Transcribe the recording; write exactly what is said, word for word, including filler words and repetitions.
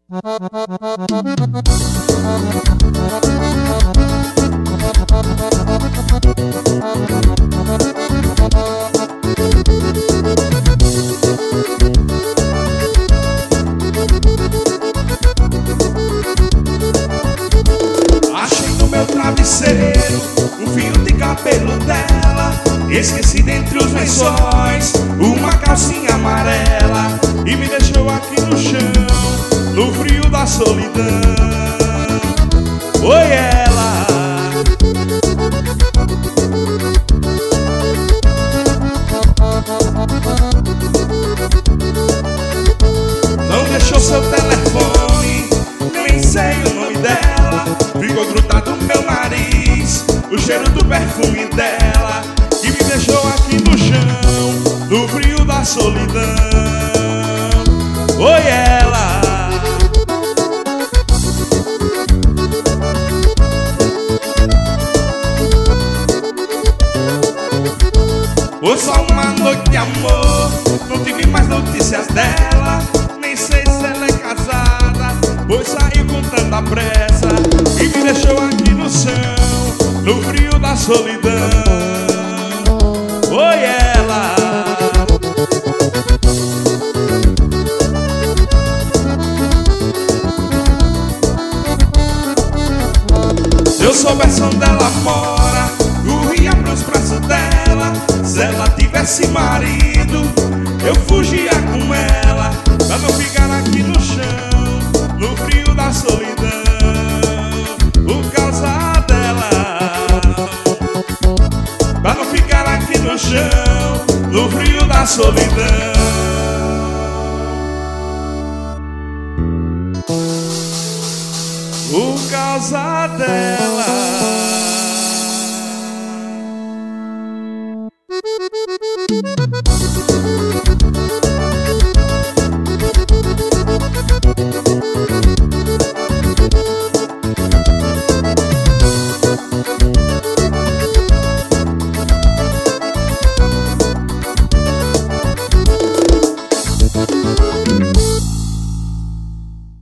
Achei no meu travesseiro um fio de cabelo dela. Esqueci dentre os lençóis uma calcinha amarela. E me deixou aqui no chão, no frio da solidão. Oi, ela. Não deixou seu telefone, nem sei o nome dela. Ficou grudado no meu nariz o cheiro do perfume dela. E me deixou aqui no chão, no frio da solidão. Oi, ela. Foi só uma noite de amor, não tive mais notícias dela. Nem sei se ela é casada, pois saiu com tanta pressa. E me deixou aqui no chão, no frio da solidão. Oi, ela. Se eu soubesse onde ela mora, corria pros braços dela. Se ela tivesse marido, eu fugia com ela, pra não ficar aqui no chão, no frio da solidão, por causa dela. Pra não ficar aqui no chão, no frio da solidão. Por causa dela.